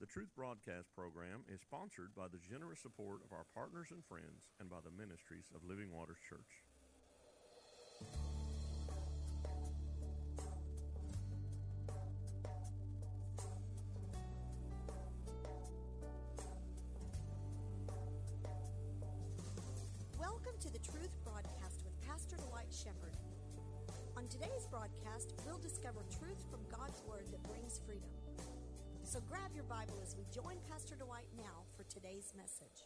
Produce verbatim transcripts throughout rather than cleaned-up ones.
The Truth Broadcast program is sponsored by the generous support of our partners and friends and by the ministries of Living Waters Church. Welcome to the Truth Broadcast with Pastor Dwight Shepherd. On today's broadcast, we'll discover truth from God's Word that brings freedom. So grab your Bible as we join Pastor Dwight now for today's message.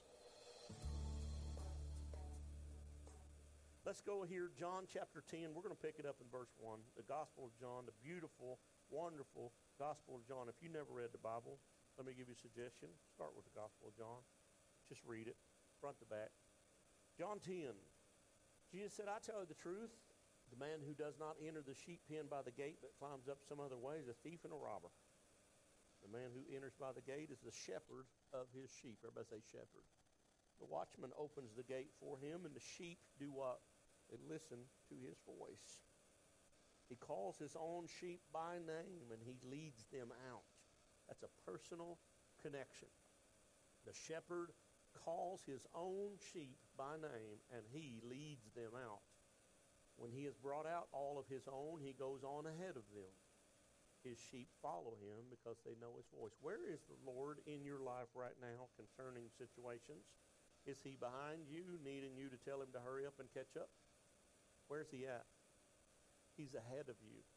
Let's go here, John chapter ten. We're going to pick it up in verse one. The Gospel of John, the beautiful, wonderful Gospel of John. If you never read the Bible, let me give you a suggestion. Start with the Gospel of John. Just read it, front to back. John ten. Jesus said, I tell you the truth, the man who does not enter the sheep pen by the gate but climbs up some other way is a thief and a robber. The man who enters by the gate is the shepherd of his sheep. Everybody say shepherd. The watchman opens the gate for him, and the sheep do what? They listen to his voice. He calls his own sheep by name, and he leads them out. That's a personal connection. The shepherd calls his own sheep by name, and he leads them out. When he has brought out all of his own, he goes on ahead of them. His sheep follow him because they know his voice. Where is the Lord in your life right now concerning situations? Is he behind you, needing you to tell him to hurry up and catch up? Where's he at? He's ahead of you.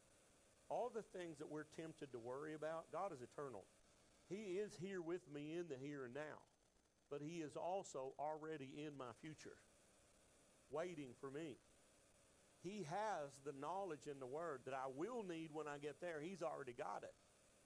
All the things that we're tempted to worry about, God is eternal. He is here with me in the here and now. But he is also already in my future, waiting for me. He has the knowledge in the Word that I will need when I get there. He's already got it.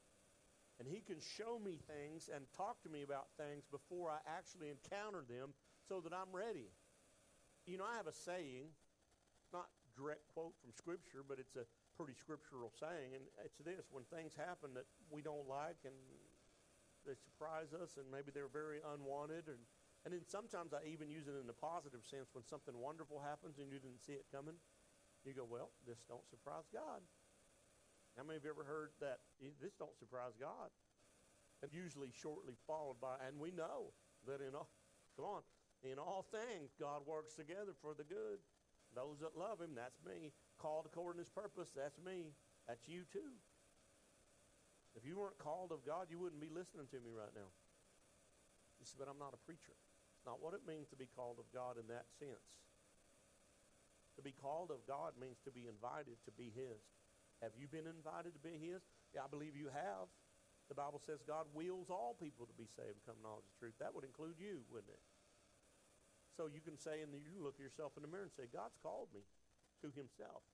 And he can show me things and talk to me about things before I actually encounter them so that I'm ready. You know, I have a saying, not direct quote from Scripture, but it's a pretty scriptural saying, and it's this: when things happen that we don't like and they surprise us and maybe they're very unwanted, and, and then sometimes I even use it in the positive sense. When something wonderful happens and you didn't see it coming, you go, well, this don't surprise God. How many of you ever heard that? This don't surprise God. And usually shortly followed by, and we know that in all, come on, in all things, God works together for the good. Those that love him, that's me. Called according to his purpose, that's me. That's you too. If you weren't called of God, you wouldn't be listening to me right now. You say, but I'm not a preacher. It's not what it means to be called of God in that sense. To be called of God means to be invited to be his. Have you been invited to be his? Yeah, I believe you have. The Bible says God wills all people to be saved and come to knowledge of the truth. That would include you, wouldn't it? So you can say, and you look yourself in the mirror and say, God's called me to himself.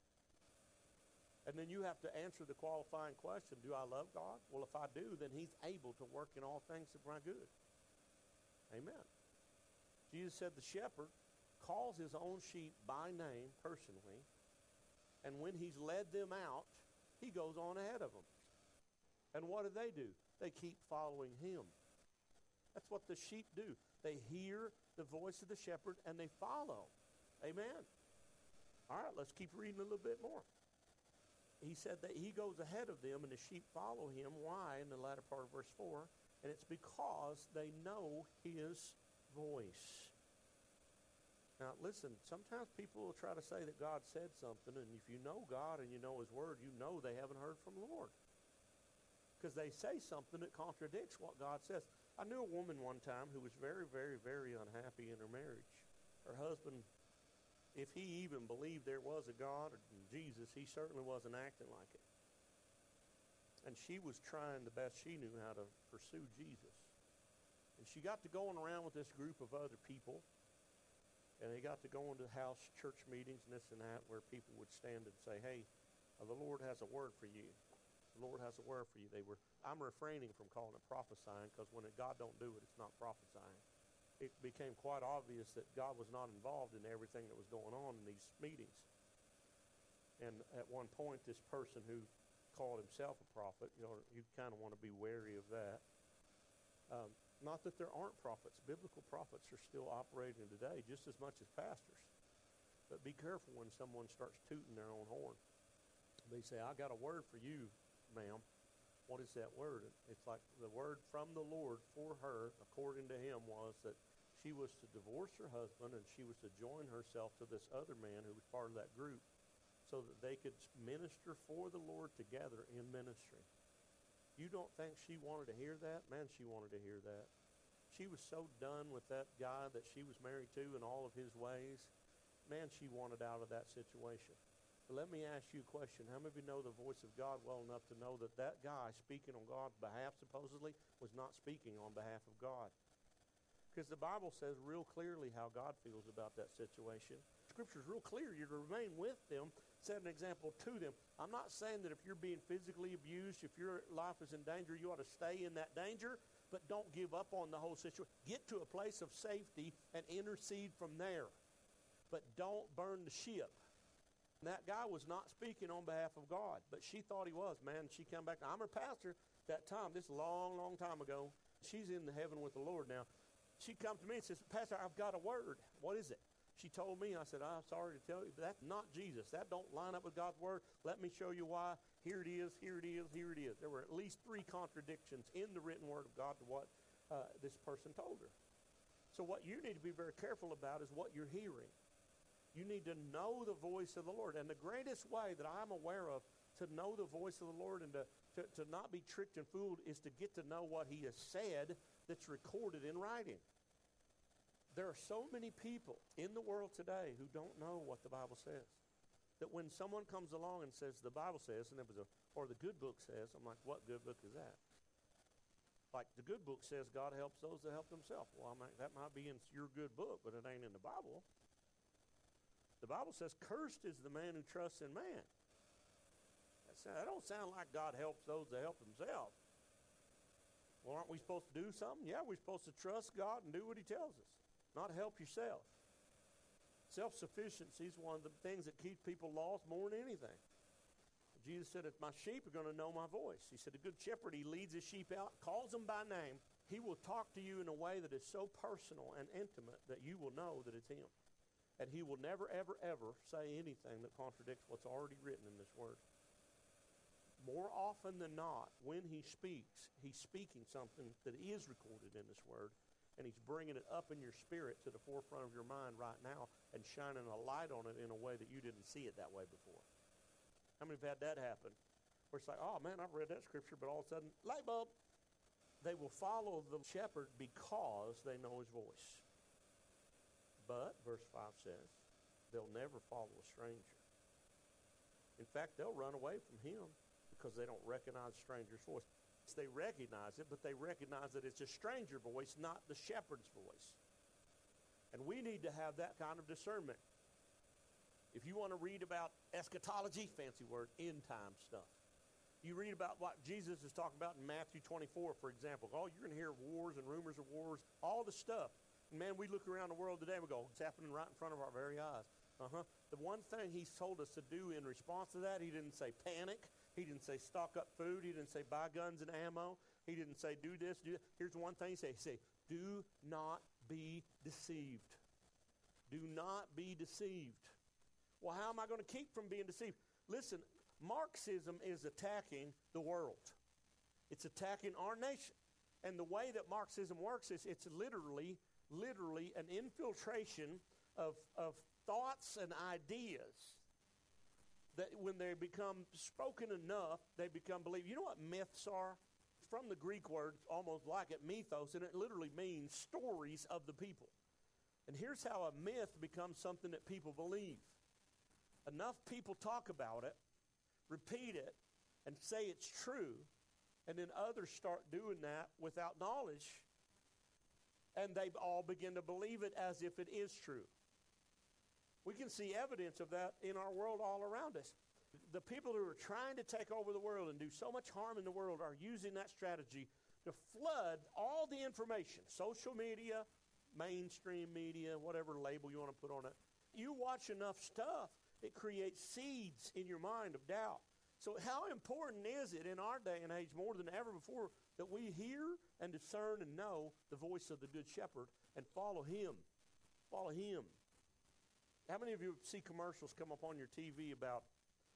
And then you have to answer the qualifying question, do I love God? Well, if I do, then he's able to work in all things for my good. Amen. Jesus said the shepherd calls his own sheep by name personally, and when he's led them out, he goes on ahead of them. And what do they do? They keep following him. That's what the sheep do. They hear the voice of the shepherd and they follow. Amen. All right, let's keep reading a little bit more. He said that he goes ahead of them and the sheep follow him. Why? In the latter part of verse four. And it's because they know his voice. Now, listen, sometimes people will try to say that God said something, and if you know God and you know his word, you know they haven't heard from the Lord. Because they say something that contradicts what God says. I knew a woman one time who was very, very, very unhappy in her marriage. Her husband, if he even believed there was a God or Jesus, he certainly wasn't acting like it. And she was trying the best she knew how to pursue Jesus. And she got to going around with this group of other people. And they got to go into house church meetings and this and that where people would stand and say, hey, uh, the Lord has a word for you. The Lord has a word for you. They were. I'm refraining from calling it prophesying because when it, God don't do it, it's not prophesying. It became quite obvious that God was not involved in everything that was going on in these meetings. And at one point, this person who called himself a prophet, you know, you kind of want to be wary of that. Um, Not that there aren't prophets. Biblical prophets are still operating today just as much as pastors. But be careful when someone starts tooting their own horn. They say, I got a word for you, ma'am. What is that word? It's like the word from the Lord for her, according to him, was that she was to divorce her husband and she was to join herself to this other man who was part of that group so that they could minister for the Lord together in ministry. You don't think she wanted to hear that? Man, she wanted to hear that. She was so done with that guy that she was married to and all of his ways. Man, she wanted out of that situation. But let me ask you a question. How many of you know the voice of God well enough to know that that guy speaking on God's behalf, supposedly, was not speaking on behalf of God? Because the Bible says real clearly how God feels about that situation. Scripture is real clear. You're to remain with them, set an example to them. I'm not saying that if you're being physically abused, if your life is in danger, you ought to stay in that danger, but don't give up on the whole situation. Get to a place of safety and intercede from there. But don't burn the ship. And that guy was not speaking on behalf of God, but she thought he was. Man, she come back. I'm her pastor that time, this long, long time ago. She's in the heaven with the Lord now. She comes to me and says, Pastor, I've got a word. What is it? She told me. I said, I'm sorry to tell you, but that's not Jesus. That don't line up with God's word. Let me show you why. Here it is, here it is, here it is. There were at least three contradictions in the written word of God to what uh, this person told her. So what you need to be very careful about is what you're hearing. You need to know the voice of the Lord. And the greatest way that I'm aware of to know the voice of the Lord and to, to, to not be tricked and fooled is to get to know what he has said that's recorded in writing. There are so many people in the world today who don't know what the Bible says. That when someone comes along and says, the Bible says, and it was a, or the good book says, I'm like, what good book is that? Like the good book says God helps those that help themselves. Well, I mean, that might be in your good book, but it ain't in the Bible. The Bible says, cursed is the man who trusts in man. That don't sound like God helps those that help themselves. Well, aren't we supposed to do something? Yeah, we're supposed to trust God and do what he tells us, not help yourself. Self-sufficiency is one of the things that keeps people lost more than anything. Jesus said, if my sheep are going to know my voice. He said, a good shepherd, he leads his sheep out, calls them by name. He will talk to you in a way that is so personal and intimate that you will know that it's him. And he will never, ever, ever say anything that contradicts what's already written in this word. More often than not, when he speaks, he's speaking something that is recorded in this word, and he's bringing it up in your spirit to the forefront of your mind right now and shining a light on it in a way that you didn't see it that way before. How many have had that happen? Where it's like, oh, man, I've read that scripture, but all of a sudden, light bulb. They will follow the shepherd because they know his voice. But, verse five says, they'll never follow a stranger. In fact, they'll run away from him because they don't recognize a stranger's voice. They recognize it, but they recognize that it's a stranger voice, not the shepherd's voice. And we need to have that kind of discernment. If you want to read about eschatology, fancy word, end time stuff. You read about what Jesus is talking about in Matthew twenty-four, for example. Oh, you're going to hear of wars and rumors of wars, all the stuff. And man, we look around the world today and we go, it's happening right in front of our very eyes. Uh-huh. The one thing he's told us to do in response to that, he didn't say panic. He didn't say stock up food. He didn't say buy guns and ammo. He didn't say do this, do that. Here's one thing he said. He said, do not be deceived. Do not be deceived. Well, how am I going to keep from being deceived? Listen, Marxism is attacking the world. It's attacking our nation. And the way that Marxism works is it's literally, literally an infiltration of, of thoughts and ideas that when they become spoken enough, they become believed. You know what myths are? It's from the Greek word, almost like it, mythos, and it literally means stories of the people. And here's how a myth becomes something that people believe. Enough people talk about it, repeat it, and say it's true, and then others start doing that without knowledge, and they all begin to believe it as if it is true. We can see evidence of that in our world all around us. The people who are trying to take over the world and do so much harm in the world are using that strategy to flood all the information, social media, mainstream media, whatever label you want to put on it. You watch enough stuff, it creates seeds in your mind of doubt. So how important is it in our day and age more than ever before that we hear and discern and know the voice of the Good Shepherd and follow him? Follow him. How many of you see commercials come up on your T V about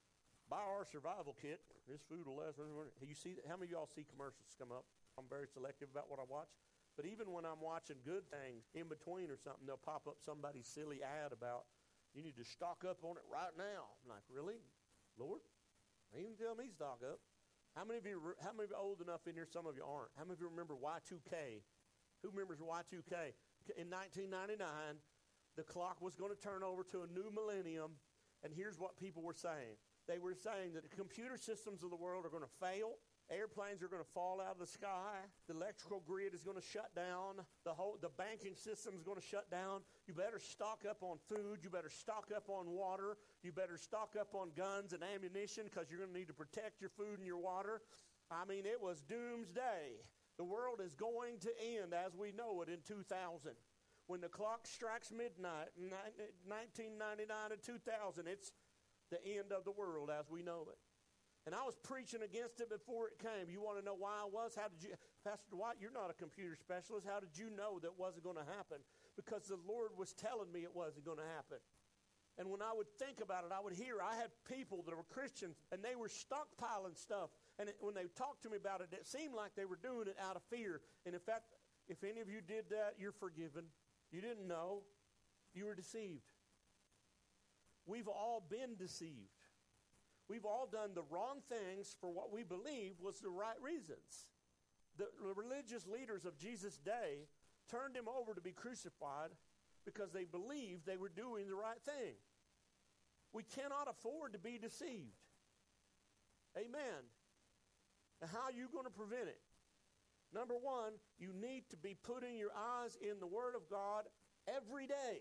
buy our survival kit. This food will last. You see, how many of y'all see commercials come up? I'm very selective about what I watch. But even when I'm watching good things in between or something, they'll pop up somebody's silly ad about, you need to stock up on it right now. I'm like, really? Lord? They even tell me stock up. How many of you, how many of you are old enough in here? Some of you aren't. How many of you remember Y two K? Who remembers Y two K? In nineteen ninety-nine, the clock was going to turn over to a new millennium, and here's what people were saying. They were saying that the computer systems of the world are going to fail. Airplanes are going to fall out of the sky. The electrical grid is going to shut down. The whole the banking system is going to shut down. You better stock up on food. You better stock up on water. You better stock up on guns and ammunition because you're going to need to protect your food and your water. I mean, it was doomsday. The world is going to end as we know it in two thousand. When the clock strikes midnight, nineteen ninety-nine and two thousand, it's the end of the world as we know it. And I was preaching against it before it came. You want to know why I was? How did you, Pastor Dwight, you're not a computer specialist. How did you know that wasn't going to happen? Because the Lord was telling me it wasn't going to happen. And when I would think about it, I would hear, I had people that were Christians, and they were stockpiling stuff. And it, when they talked to me about it, it seemed like they were doing it out of fear. And in fact, if any of you did that, you're forgiven. You didn't know. You were deceived. We've all been deceived. We've all done the wrong things for what we believe was the right reasons. The religious leaders of Jesus' day turned him over to be crucified because they believed they were doing the right thing. We cannot afford to be deceived. Amen. Now, how are you going to prevent it? Number one, you need to be putting your eyes in the Word of God every day.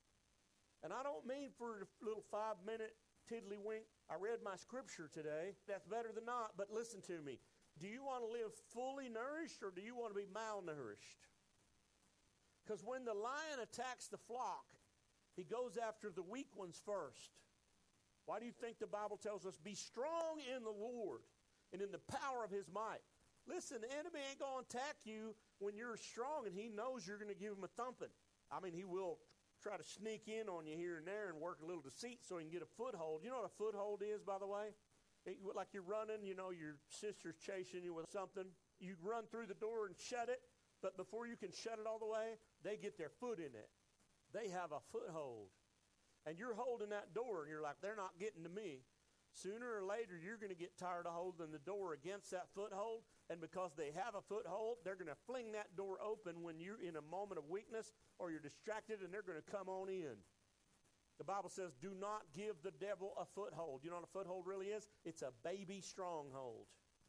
And I don't mean for a little five-minute tiddly-wink. I read my scripture today. That's better than not, but listen to me. Do you want to live fully nourished or do you want to be malnourished? Because when the lion attacks the flock, he goes after the weak ones first. Why do you think the Bible tells us, be strong in the Lord and in the power of his might? Listen, the enemy ain't going to attack you when you're strong and he knows you're going to give him a thumping. I mean, he will try to sneak in on you here and there and work a little deceit so he can get a foothold. You know what a foothold is, by the way? It, like you're running, you know, your sister's chasing you with something. You run through the door and shut it, but before you can shut it all the way, they get their foot in it. They have a foothold. And you're holding that door, and you're like, they're not getting to me. Sooner or later, you're going to get tired of holding the door against that foothold, and because they have a foothold, they're going to fling that door open when you're in a moment of weakness or you're distracted, and they're going to come on in. The Bible says, do not give the devil a foothold. You know what a foothold really is? It's a baby stronghold.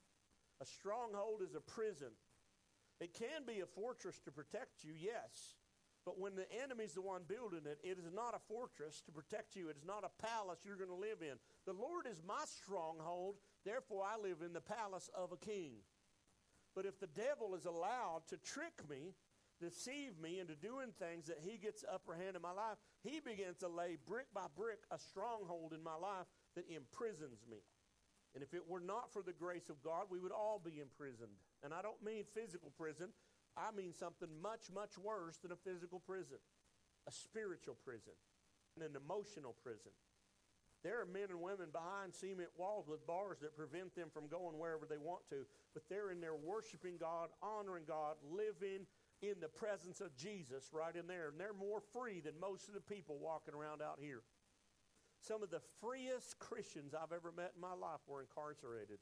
A stronghold is a prison. It can be a fortress to protect you, yes. But when the enemy's the one building it, it is not a fortress to protect you. It is not a palace you're going to live in. The Lord is my stronghold, therefore I live in the palace of a king. But if the devil is allowed to trick me, deceive me into doing things that he gets upper hand in my life, he begins to lay brick by brick a stronghold in my life that imprisons me. And if it were not for the grace of God, we would all be imprisoned. And I don't mean physical prison. I mean something much, much worse than a physical prison. A spiritual prison. And an emotional prison. There are men and women behind cement walls with bars that prevent them from going wherever they want to. But they're in there worshiping God, honoring God, living in the presence of Jesus right in there. And they're more free than most of the people walking around out here. Some of the freest Christians I've ever met in my life were incarcerated.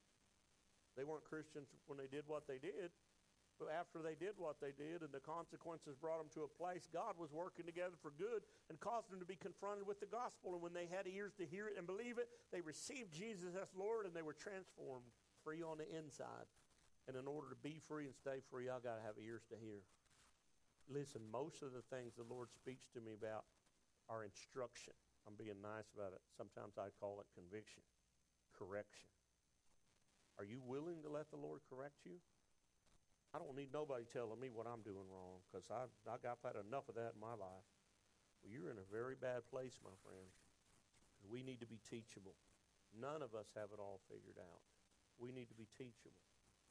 They weren't Christians when they did what they did. But after they did what they did and the consequences brought them to a place, God was working together for good and caused them to be confronted with the gospel. And when they had ears to hear it and believe it, they received Jesus as Lord and they were transformed, free on the inside. And in order to be free and stay free, I've got to have ears to hear. Listen, most of the things the Lord speaks to me about are instruction. I'm being nice about it. Sometimes I call it conviction, correction. Are you willing to let the Lord correct you? I don't need nobody telling me what I'm doing wrong because I've, I've had enough of that in my life. Well, you're in a very bad place, my friend. We need to be teachable. None of us have it all figured out. We need to be teachable.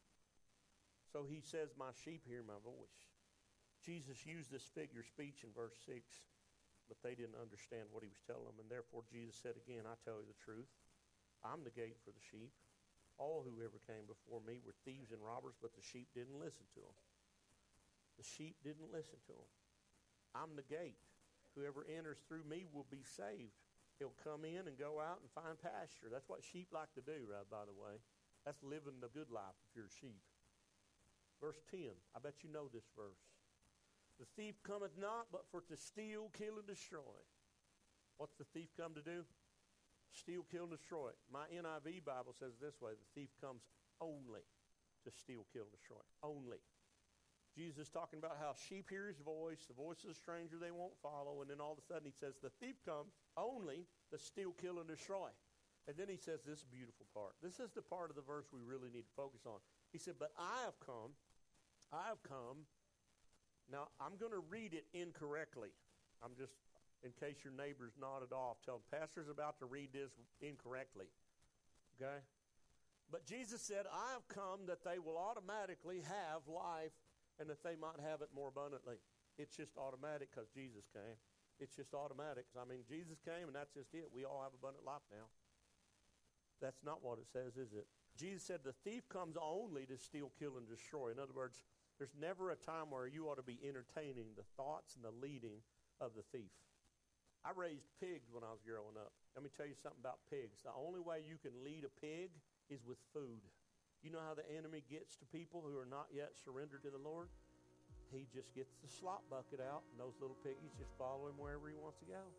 So he says, my sheep hear my voice. Jesus used this figure speech in verse six, but they didn't understand what he was telling them. And therefore Jesus said again, I tell you the truth. I'm the gate for the sheep. All who ever came before me were thieves and robbers, but the sheep didn't listen to them. The sheep didn't listen to them. I'm the gate. Whoever enters through me will be saved. He'll come in and go out and find pasture. That's what sheep like to do, right, by the way. That's living the good life if you're a sheep. Verse ten, I bet you know this verse. The thief cometh not but for to steal, kill, and destroy. What's the thief come to do? Steal, kill, and destroy. My N I V Bible says it this way, the thief comes only to steal, kill, and destroy. Only. Jesus is talking about how sheep hear his voice, the voice of a stranger they won't follow, and then all of a sudden he says the thief comes only to steal, kill, and destroy. And then he says this beautiful part. This is the part of the verse we really need to focus on. He said, but I have come, I have come. Now, I'm going to read it incorrectly. I'm just, in case your neighbor's nodded off, tell them, Pastor's about to read this incorrectly. Okay? But Jesus said, I have come that they will automatically have life and that they might have it more abundantly. It's just automatic because Jesus came. It's just automatic. I mean, Jesus came and that's just it. We all have abundant life now. That's not what it says, is it? Jesus said the thief comes only to steal, kill, and destroy. In other words, there's never a time where you ought to be entertaining the thoughts and the leading of the thief. I raised pigs when I was growing up. Let me tell you something about pigs. The only way you can lead a pig is with food. You know how the enemy gets to people who are not yet surrendered to the Lord? He just gets the slop bucket out, and those little piggies just follow him wherever he wants to go.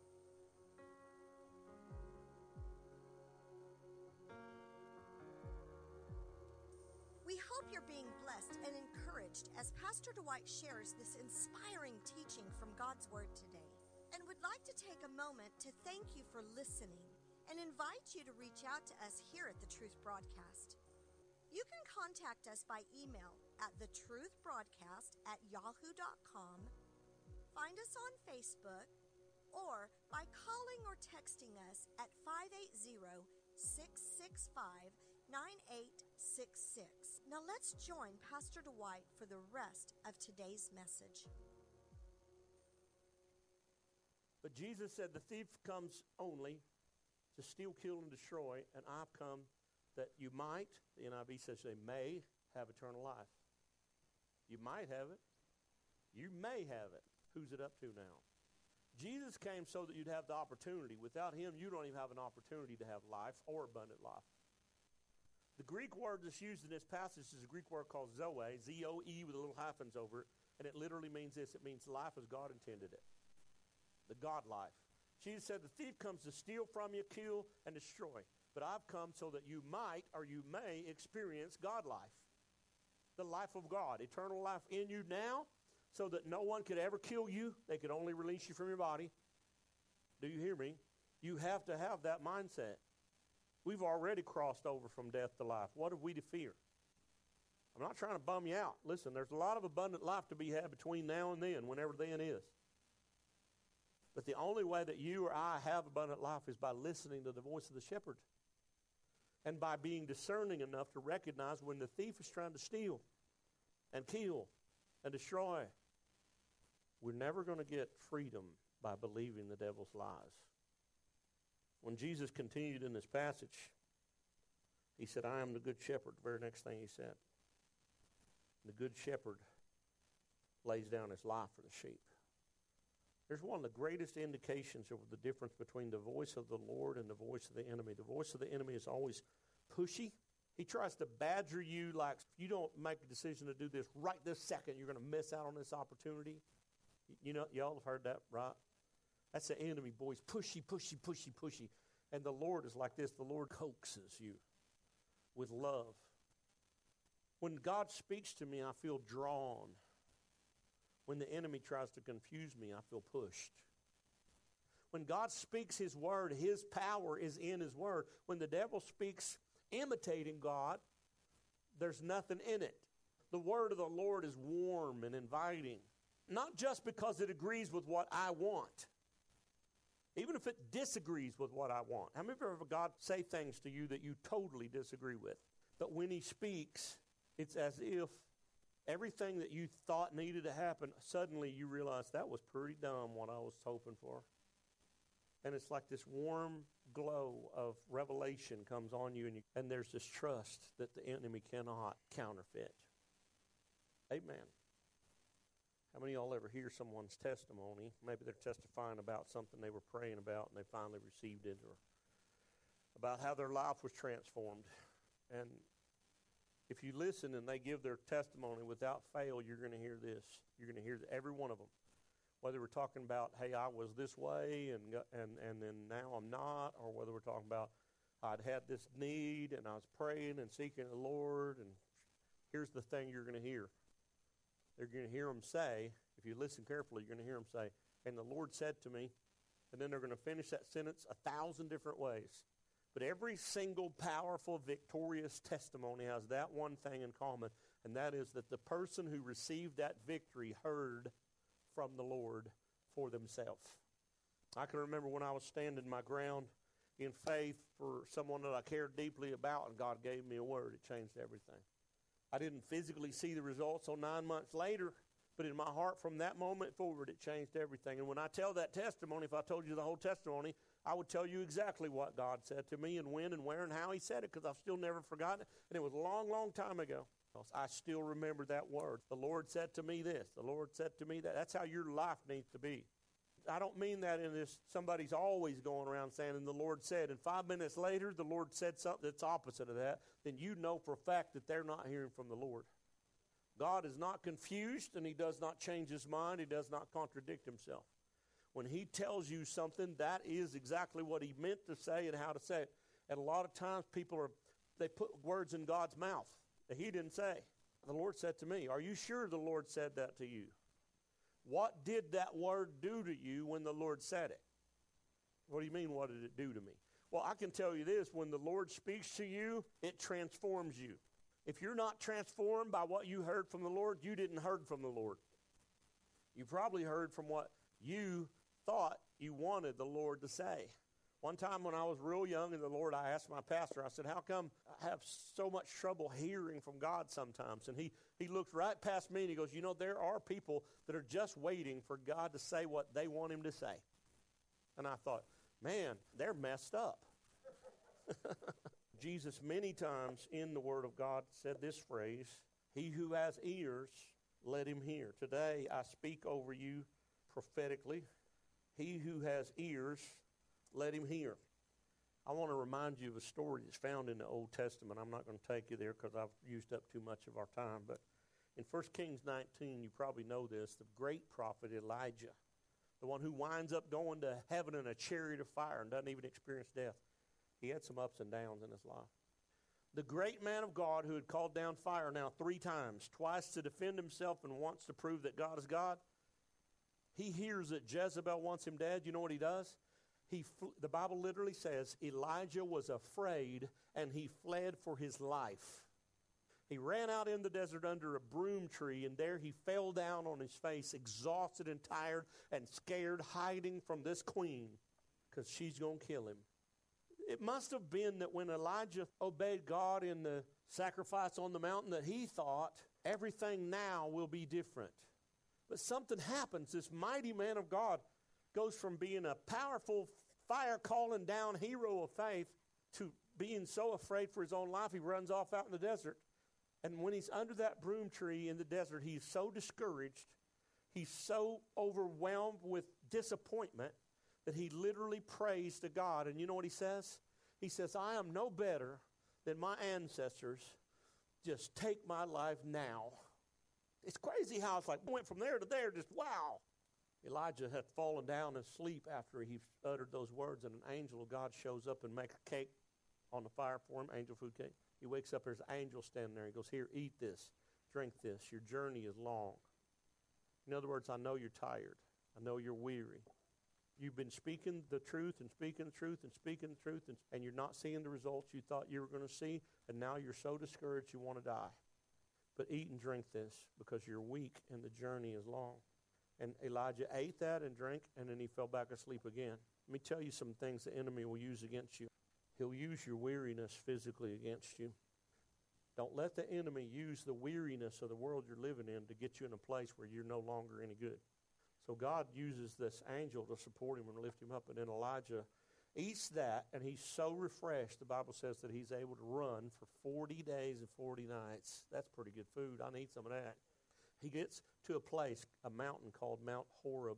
We hope you're being blessed and encouraged as Pastor Dwight shares this inspiring teaching from God's Word today, and would like to take a moment to thank you for listening and invite you to reach out to us here at The Truth Broadcast. You can contact us by email at thetruthbroadcast at yahoo dot com, find us on Facebook, or by calling or texting us at five eight zero, six six five, nine eight six six. Now let's join Pastor Dwight for the rest of today's message. But Jesus said the thief comes only to steal, kill, and destroy, and I've come that you might, the N I V says they may have eternal life. You might have it. You may have it. Who's it up to now? Jesus came so that you'd have the opportunity. Without him, you don't even have an opportunity to have life or abundant life. The Greek word that's used in this passage is a Greek word called Zoe, Z O E with little hyphens over it, and it literally means this. It means life as God intended it. The God life. Jesus said the thief comes to steal from you, kill, and destroy. But I've come so that you might or you may experience God life. The life of God, eternal life in you now, so that no one could ever kill you. They could only release you from your body. Do you hear me? You have to have that mindset. We've already crossed over from death to life. What have we to fear? I'm not trying to bum you out. Listen, there's a lot of abundant life to be had between now and then, whenever then is. But the only way that you or I have abundant life is by listening to the voice of the shepherd. And by being discerning enough to recognize when the thief is trying to steal and kill and destroy. We're never going to get freedom by believing the devil's lies. When Jesus continued in this passage, he said, I am the good shepherd. The very next thing he said. The good shepherd lays down his life for the sheep. There's one of the greatest indications of the difference between the voice of the Lord and the voice of the enemy. The voice of the enemy is always pushy. He tries to badger you like, if you don't make a decision to do this right this second, you're going to miss out on this opportunity. You know, y'all have heard that, right? That's the enemy, boys. Pushy, pushy, pushy, pushy. And the Lord is like this. The Lord coaxes you with love. When God speaks to me, I feel drawn. When the enemy tries to confuse me, I feel pushed. When God speaks his word, his power is in his word. When the devil speaks imitating God, there's nothing in it. The word of the Lord is warm and inviting. Not just because it agrees with what I want. Even if it disagrees with what I want. How many of you ever God say things to you that you totally disagree with? But when he speaks, it's as if everything that you thought needed to happen, suddenly you realize that was pretty dumb what I was hoping for. And it's like this warm glow of revelation comes on you, and, you, and there's this trust that the enemy cannot counterfeit. Amen. How many of y'all ever hear someone's testimony? Maybe they're testifying about something they were praying about and they finally received it, or about how their life was transformed. And if you listen and they give their testimony without fail, you're going to hear this. You're going to hear every one of them. Whether we're talking about, hey, I was this way and and and then now I'm not, or whether we're talking about I'd had this need and I was praying and seeking the Lord. And here's the thing you're going to hear. They're going to hear them say, if you listen carefully, you're going to hear them say, and the Lord said to me, and then they're going to finish that sentence a thousand different ways. But every single powerful, victorious testimony has that one thing in common, and that is that the person who received that victory heard from the Lord for themselves. I can remember when I was standing my ground in faith for someone that I cared deeply about, and God gave me a word. It changed everything. I didn't physically see the results till nine months later, but in my heart from that moment forward, it changed everything. And when I tell that testimony, if I told you the whole testimony, I would tell you exactly what God said to me and when and where and how he said it, because I've still never forgotten it. And it was a long, long time ago. I still remember that word. The Lord said to me this. The Lord said to me that. That's how your life needs to be. I don't mean that in this, somebody's always going around saying, and the Lord said, and five minutes later, the Lord said something that's opposite of that, then you know for a fact that they're not hearing from the Lord. God is not confused, and he does not change his mind. He does not contradict himself. When he tells you something, that is exactly what he meant to say and how to say it. And a lot of times people are, they put words in God's mouth that he didn't say. The Lord said to me, are you sure the Lord said that to you? What did that word do to you when the Lord said it? What do you mean, what did it do to me? Well, I can tell you this. When the Lord speaks to you, it transforms you. If you're not transformed by what you heard from the Lord, you didn't heard from the Lord. You probably heard from what you thought you wanted the Lord to say. One time when I was real young in the Lord, I asked my pastor, I said, how come I have so much trouble hearing from God sometimes? And he, he looked right past me and he goes, you know, there are people that are just waiting for God to say what they want him to say. And I thought, man, they're messed up. Jesus many times in the Word of God said this phrase, he who has ears, let him hear. Today I speak over you prophetically. He who has ears, let him hear. I want to remind you of a story that's found in the Old Testament. I'm not going to take you there because I've used up too much of our time. But in First Kings nineteen, you probably know this, the great prophet Elijah, the one who winds up going to heaven in a chariot of fire and doesn't even experience death. He had some ups and downs in his life. The great man of God who had called down fire now three times, twice to defend himself and once to prove that God is God, he hears that Jezebel wants him dead. You know what he does? He, the Bible literally says Elijah was afraid and he fled for his life. He ran out in the desert under a broom tree, and there he fell down on his face, exhausted and tired and scared, hiding from this queen because she's going to kill him. It must have been that when Elijah obeyed God in the sacrifice on the mountain that he thought everything now will be different. But something happens. This mighty man of God goes from being a powerful fire-calling down hero of faith to being so afraid for his own life he runs off out in the desert. And when he's under that broom tree in the desert, he's so discouraged, he's so overwhelmed with disappointment that he literally prays to God. And you know what he says? He says, I am no better than my ancestors. Just take my life now. It's crazy how it's like, went from there to there, just wow. Elijah had fallen down asleep after he uttered those words, and an angel of God shows up and makes a cake on the fire for him, angel food cake. He wakes up, there's an angel standing there. He goes, here, eat this, drink this. Your journey is long. In other words, I know you're tired. I know you're weary. You've been speaking the truth and speaking the truth and speaking the truth, and, and you're not seeing the results you thought you were going to see, and now you're so discouraged you want to die. But eat and drink this because you're weak and the journey is long. And Elijah ate that and drank, and then he fell back asleep again. Let me tell you some things the enemy will use against you. He'll use your weariness physically against you. Don't let the enemy use the weariness of the world you're living in to get you in a place where you're no longer any good. So God uses this angel to support him and lift him up. And then Elijah eats that, and he's so refreshed, the Bible says that he's able to run for forty days and forty nights. That's pretty good food. I need some of that. He gets to a place, a mountain called Mount Horeb.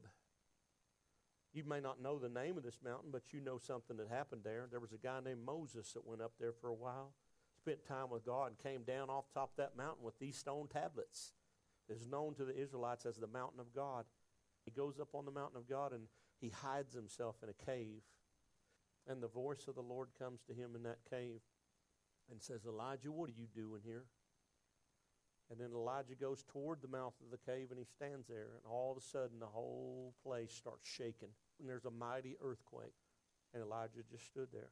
You may not know the name of this mountain, but you know something that happened there. There was a guy named Moses that went up there for a while, spent time with God, and came down off top of that mountain with these stone tablets. It's known to the Israelites as the mountain of God. He goes up on the mountain of God, and he hides himself in a cave. And the voice of the Lord comes to him in that cave and says, Elijah, what are you doing here? And then Elijah goes toward the mouth of the cave, and he stands there. And all of a sudden, the whole place starts shaking. And there's a mighty earthquake. And Elijah just stood there.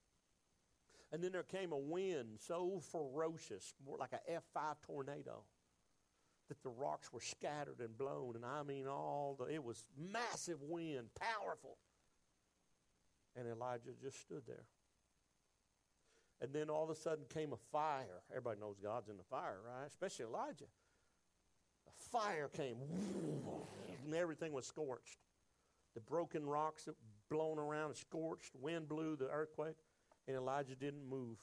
And then there came a wind so ferocious, more like an F five tornado, that the rocks were scattered and blown. And I mean, all the, it was massive wind, powerful. And Elijah just stood there. And then all of a sudden came a fire. Everybody knows God's in the fire, right? Especially Elijah. A fire came, and everything was scorched. The broken rocks that blown around and scorched. Wind blew, the earthquake, and Elijah didn't move.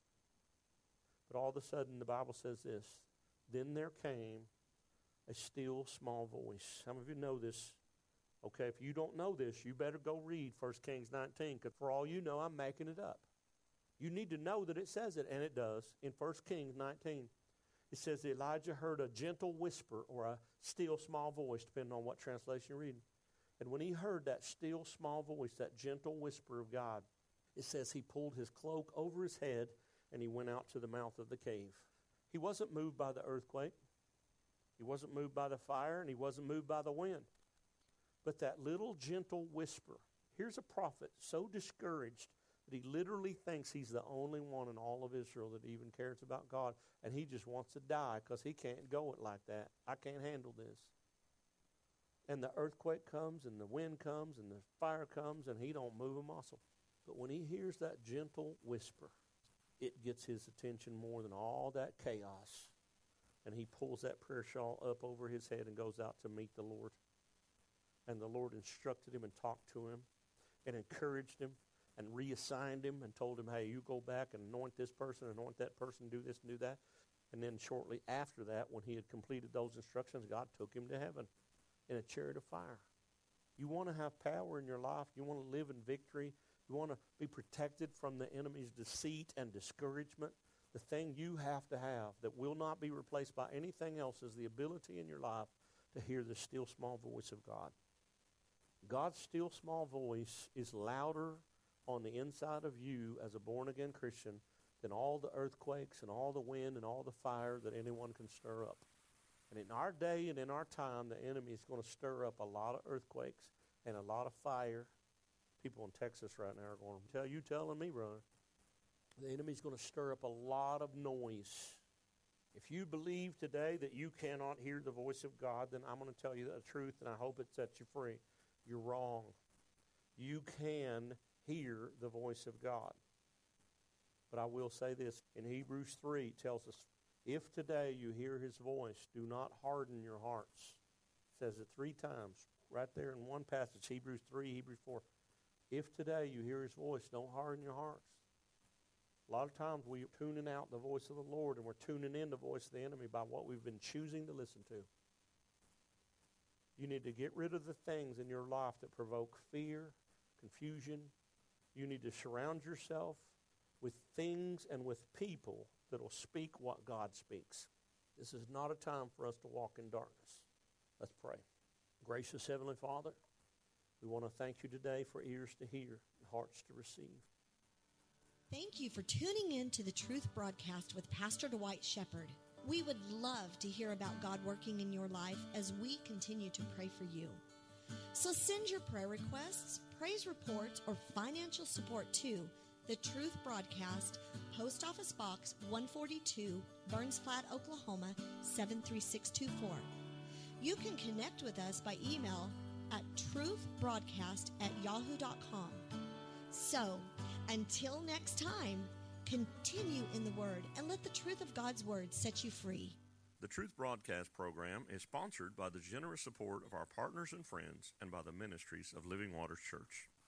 But all of a sudden, the Bible says this, then there came a still small voice. Some of you know this. Okay, if you don't know this, you better go read First Kings nineteen, because for all you know, I'm making it up. You need to know that it says it, and it does. In First Kings nineteen, it says Elijah heard a gentle whisper or a still small voice, depending on what translation you're reading. And when he heard that still small voice, that gentle whisper of God, it says he pulled his cloak over his head and he went out to the mouth of the cave. He wasn't moved by the earthquake. He wasn't moved by the fire, and he wasn't moved by the wind. But that little gentle whisper. Here's a prophet so discouraged that he literally thinks he's the only one in all of Israel that even cares about God, and he just wants to die because he can't go it like that. I can't handle this. And the earthquake comes, and the wind comes, and the fire comes, and he don't move a muscle. But when he hears that gentle whisper, it gets his attention more than all that chaos. And he pulls that prayer shawl up over his head and goes out to meet the Lord. And the Lord instructed him and talked to him and encouraged him and reassigned him and told him, hey, you go back and anoint this person, anoint that person, do this and do that. And then shortly after that, when he had completed those instructions, God took him to heaven in a chariot of fire. You want to have power in your life. You want to live in victory. You want to be protected from the enemy's deceit and discouragement. The thing you have to have that will not be replaced by anything else is the ability in your life to hear the still small voice of God. God's still small voice is louder on the inside of you as a born-again Christian than all the earthquakes and all the wind and all the fire that anyone can stir up. And in our day and in our time, the enemy is going to stir up a lot of earthquakes and a lot of fire. People in Texas right now are going, tell you telling me, brother. The enemy's going to stir up a lot of noise. If you believe today that you cannot hear the voice of God, then I'm going to tell you the truth, and I hope it sets you free. You're wrong. You can hear the voice of God. But I will say this. In Hebrews three, it tells us, if today you hear his voice, do not harden your hearts. It says it three times right there in one passage, Hebrews three, Hebrews four. If today you hear his voice, don't harden your hearts. A lot of times we're tuning out the voice of the Lord, and we're tuning in the voice of the enemy by what we've been choosing to listen to. You need to get rid of the things in your life that provoke fear, confusion. You need to surround yourself with things and with people that will speak what God speaks. This is not a time for us to walk in darkness. Let's pray. Gracious Heavenly Father, we want to thank you today for ears to hear and hearts to receive. Thank you for tuning in to the Truth Broadcast with Pastor Dwight Shepherd. We would love to hear about God working in your life as we continue to pray for you. So send your prayer requests, praise reports, or financial support to The Truth Broadcast, Post Office Box one forty-two, Burns Flat, Oklahoma, seven three six two four. You can connect with us by email at truthbroadcast at yahoo dot com. So, until next time, continue in the Word and let the truth of God's Word set you free. The Truth Broadcast program is sponsored by the generous support of our partners and friends and by the ministries of Living Waters Church.